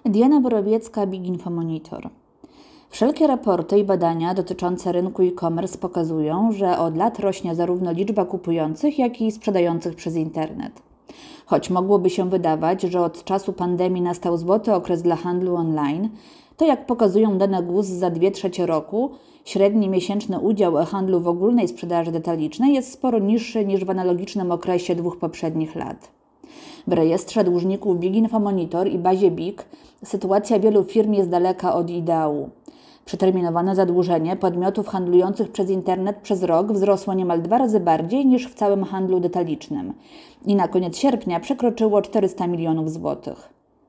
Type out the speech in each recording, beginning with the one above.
Diana Borowiecka, Big Info Monitor. Wszelkie raporty i badania dotyczące rynku e-commerce pokazują, że od lat rośnie zarówno liczba kupujących, jak i sprzedających przez internet. Choć mogłoby się wydawać, że od czasu pandemii nastał złoty okres dla handlu online, to jak pokazują dane GUS za 2/3 roku, średni miesięczny udział e-handlu w ogólnej sprzedaży detalicznej jest sporo niższy niż w analogicznym okresie 2 poprzednich lat. W rejestrze dłużników Big Info Monitor i bazie BIG sytuacja wielu firm jest daleka od ideału. Przeterminowane zadłużenie podmiotów handlujących przez internet przez rok wzrosło niemal 2 razy bardziej niż w całym handlu detalicznym i na koniec sierpnia przekroczyło 400 milionów złotych.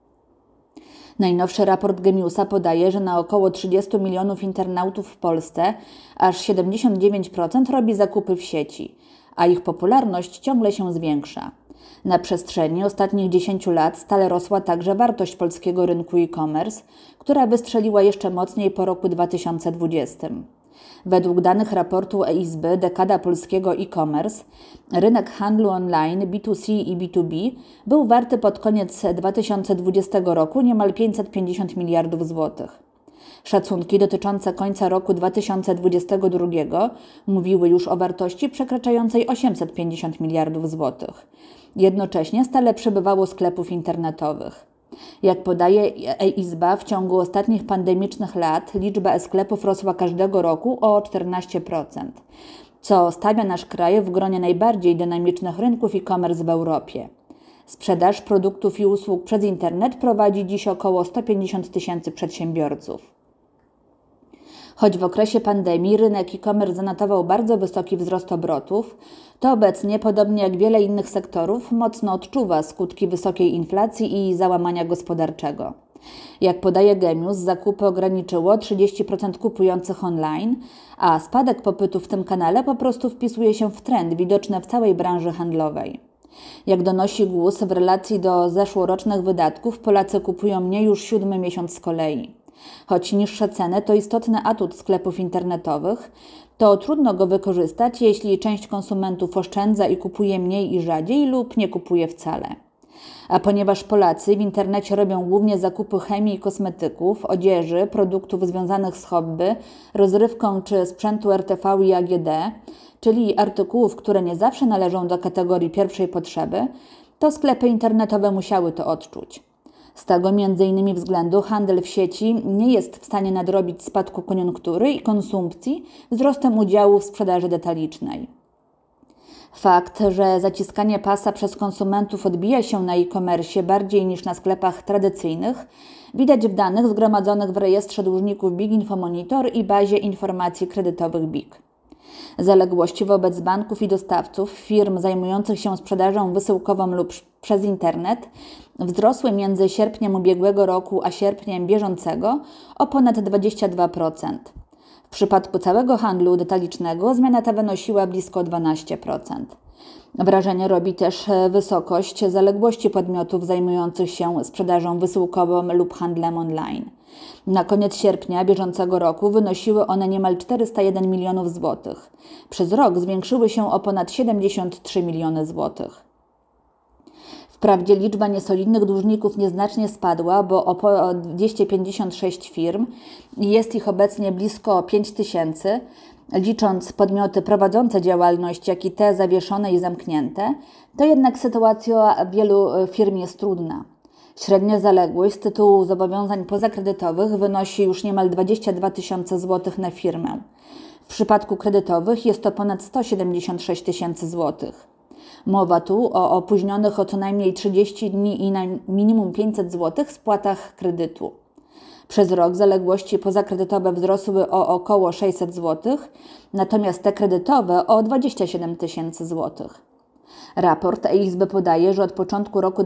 Najnowszy raport Gemiusa podaje, że na około 30 milionów internautów w Polsce aż 79% robi zakupy w sieci, a ich popularność ciągle się zwiększa. Na przestrzeni ostatnich 10 lat stale rosła także wartość polskiego rynku e-commerce, która wystrzeliła jeszcze mocniej po roku 2020. Według danych raportu e-Izby Dekada polskiego e-commerce, rynek handlu online B2C i B2B był warty pod koniec 2020 roku niemal 550 miliardów złotych. Szacunki dotyczące końca roku 2022 mówiły już o wartości przekraczającej 850 miliardów złotych. Jednocześnie stale przybywało sklepów internetowych. Jak podaje e-Izba, w ciągu ostatnich pandemicznych lat liczba e-sklepów rosła każdego roku o 14%, co stawia nasz kraj w gronie najbardziej dynamicznych rynków e-commerce w Europie. Sprzedaż produktów i usług przez internet prowadzi dziś około 150 tysięcy przedsiębiorców. Choć w okresie pandemii rynek e-commerce zanotował bardzo wysoki wzrost obrotów, to obecnie, podobnie jak wiele innych sektorów, mocno odczuwa skutki wysokiej inflacji i załamania gospodarczego. Jak podaje Gemius, zakupy ograniczyło 30% kupujących online, a spadek popytu w tym kanale po prostu wpisuje się w trend widoczny w całej branży handlowej. Jak donosi GUS, w relacji do zeszłorocznych wydatków Polacy kupują mniej już 7. miesiąc z kolei. Choć niższe ceny to istotny atut sklepów internetowych, to trudno go wykorzystać, jeśli część konsumentów oszczędza i kupuje mniej i rzadziej lub nie kupuje wcale. A ponieważ Polacy w internecie robią głównie zakupy chemii i kosmetyków, odzieży, produktów związanych z hobby, rozrywką czy sprzętu RTV i AGD, czyli artykułów, które nie zawsze należą do kategorii pierwszej potrzeby, to sklepy internetowe musiały to odczuć. Z tego m.in. względu handel w sieci nie jest w stanie nadrobić spadku koniunktury i konsumpcji wzrostem udziału w sprzedaży detalicznej. Fakt, że zaciskanie pasa przez konsumentów odbija się na e-commerce bardziej niż na sklepach tradycyjnych, widać w danych zgromadzonych w rejestrze dłużników Big Info Monitor i bazie informacji kredytowych BIG. Zaległości wobec banków i dostawców, firm zajmujących się sprzedażą wysyłkową lub przez internet wzrosły między sierpniem ubiegłego roku a sierpniem bieżącego o ponad 22%. W przypadku całego handlu detalicznego zmiana ta wynosiła blisko 12%. Wrażenie robi też wysokość zaległości podmiotów zajmujących się sprzedażą wysyłkową lub handlem online. Na koniec sierpnia bieżącego roku wynosiły one niemal 401 milionów złotych. Przez rok zwiększyły się o ponad 73 miliony złotych. Wprawdzie liczba niesolidnych dłużników nieznacznie spadła, bo o 256 firm i jest ich obecnie blisko 5 tysięcy, licząc podmioty prowadzące działalność, jak i te zawieszone i zamknięte, to jednak sytuacja wielu firm jest trudna. Średnia zaległość z tytułu zobowiązań pozakredytowych wynosi już niemal 22 tysiące złotych na firmę. W przypadku kredytowych jest to ponad 176 tysięcy złotych. Mowa tu o opóźnionych o co najmniej 30 dni i na minimum 500 zł spłatach kredytu. Przez rok zaległości pozakredytowe wzrosły o około 600 zł, natomiast te kredytowe o 27 tysięcy złotych. Raport e-Izby podaje, że od początku roku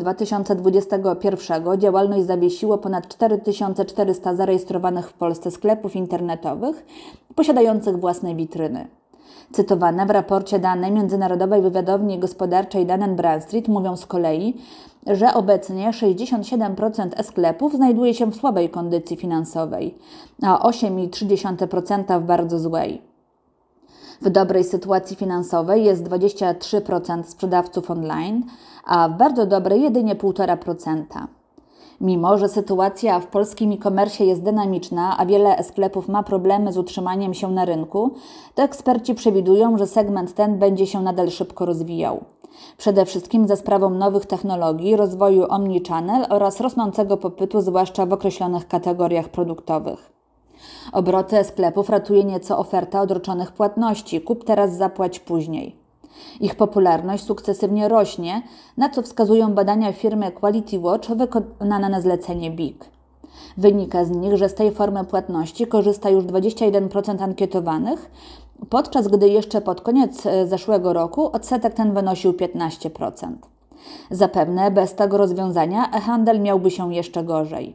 2021 działalność zawiesiło ponad 4400 zarejestrowanych w Polsce sklepów internetowych posiadających własne witryny. Cytowane w raporcie dane Międzynarodowej Wywiadowni Gospodarczej Dun & Bradstreet mówią z kolei, że obecnie 67% e-sklepów znajduje się w słabej kondycji finansowej, a 8,3% w bardzo złej. W dobrej sytuacji finansowej jest 23% sprzedawców online, a w bardzo dobrej jedynie 1,5%. Mimo że sytuacja w polskim e-commerce jest dynamiczna, a wiele sklepów ma problemy z utrzymaniem się na rynku, to eksperci przewidują, że segment ten będzie się nadal szybko rozwijał. Przede wszystkim za sprawą nowych technologii, rozwoju omnichannel oraz rosnącego popytu, zwłaszcza w określonych kategoriach produktowych. Obroty sklepów ratuje nieco oferta odroczonych płatności, kup teraz, zapłać później. Ich popularność sukcesywnie rośnie, na co wskazują badania firmy Quality Watch wykonane na zlecenie BIG. Wynika z nich, że z tej formy płatności korzysta już 21% ankietowanych, podczas gdy jeszcze pod koniec zeszłego roku odsetek ten wynosił 15%. Zapewne bez tego rozwiązania e-handel miałby się jeszcze gorzej.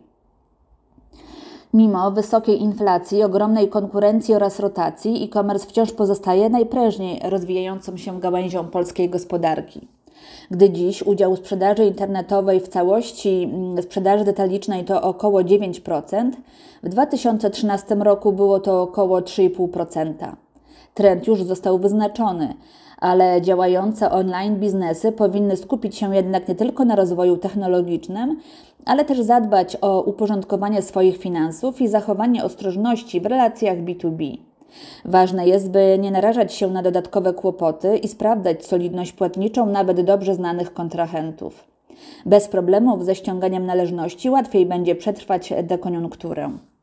Mimo wysokiej inflacji, ogromnej konkurencji oraz rotacji, e-commerce wciąż pozostaje najprężniej rozwijającą się gałęzią polskiej gospodarki. Gdy dziś udział sprzedaży internetowej w całości sprzedaży detalicznej to około 9%, w 2013 roku było to około 3,5%. Trend już został wyznaczony, ale działające online biznesy powinny skupić się jednak nie tylko na rozwoju technologicznym, ale też zadbać o uporządkowanie swoich finansów i zachowanie ostrożności w relacjach B2B. Ważne jest, by nie narażać się na dodatkowe kłopoty i sprawdzać solidność płatniczą nawet dobrze znanych kontrahentów. Bez problemów ze ściąganiem należności łatwiej będzie przetrwać dekoniunkturę.